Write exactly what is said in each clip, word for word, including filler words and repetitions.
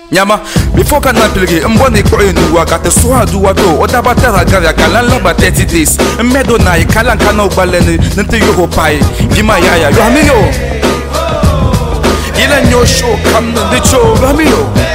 Nyama, before can not play, I'm going to go in the work at the Swadu Wado, or Dabatara Garakan, Laba thirty days, and Medonai, Kalankano Baleni, Nanto Pai, Gimayaya, Ramio. Ilan your show, come to the show, Ramio.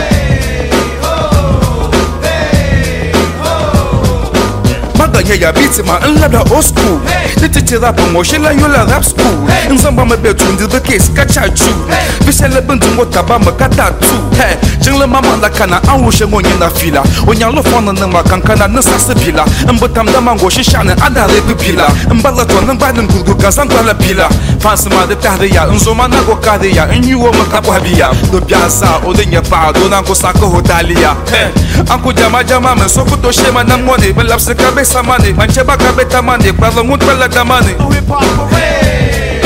Yeah, beats my unlabda old school. The teacher rap on Moshilla Yola rap school. In some bama bedroom, the case, catch a chew. Vishal Buntu Motabama Kata too. Hey, Jingla Mama Lakana, I wish a one in a fila. When you look on the number Kankana, Nasa Pila, and Butam Damango Shishana, and Ada Pila, and Balaton and Baden Gugu Gazantala Pila. Fansama the Tadia, and Zomanago Kadia, and you were Makabuabia, the Piazza, Odenia Pa, Donango Sako Hotalia. Hey, Uncle Jama Jama, and Sokoto Shema Namone, but Lapsa Cabeza. Mancheba kabeta mane, brother mutwala damane. Hey,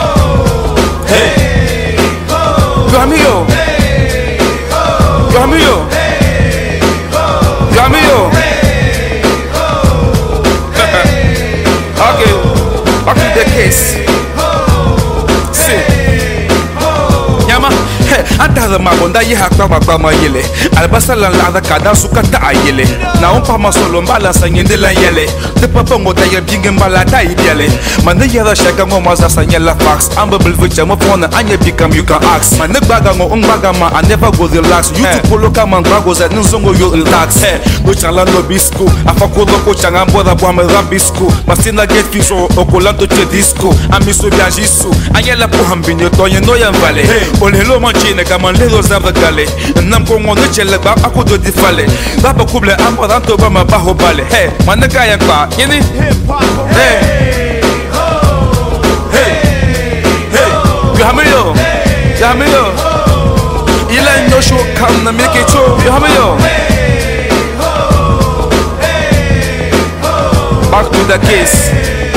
hey, Ramio, Ramio, Ramio. Okay, back to the case. See. Anta mabonda ye hakwa mabama yele albasala la kada sukata ayele na umpa masolo mbala sanyendela yele de papa ngota ye binge mbala dai biele man yera shaka ngoma za sanyela fax amba bulvucha mo phone anya become you can ask man gbaga ngo ngbaga ma I never go relax you to poloka man gbago za nzongo yo relax no chala no bisco afakolo ko changa mboda bwa ma rabisco masina get fiso okolanto che disco amiso biajisu anyela po hambinyo to ye no ya vale olelo manchine kama leo zava gale namko ngono chele ba akodo di fale baba kuble amoranto ba mabaho bale hey manaka ya kwa yini hey hey hey yamiyo yamiyo ila no show kam na make it show yamiyo back to the case.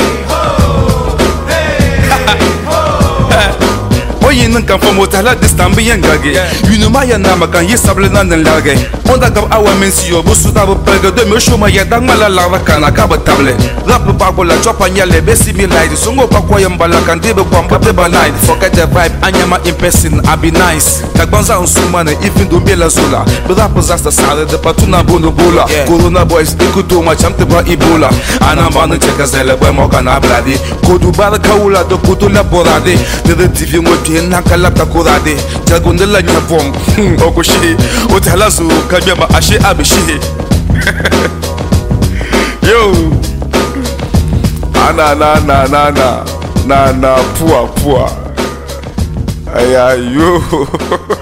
Yin kan from Motala this time be yangage. You know my nama kan yesable nan lage. On da gab awa mensio bo suta bo pega de me show my yadang mala lava kana kaba table. Rap ba ko la chopa nyale be similar songo pa ko yambala kan de be kwamba be banai. Forget the vibe anyama in person I be nice. Kagbanza on sumane even do be la zola. But rap was the sale de patuna bono bola. Corona boys ikuto ma chamte ba ibola. Ana manu cheka zele boy mo kana bladi. Kodu bar kaula do kuto la borade. De T V ngoti nakalapta kurade jagundela nyabom okushi utalazu kabema ashe abishi yo ana na na na na na na pua pua aya yo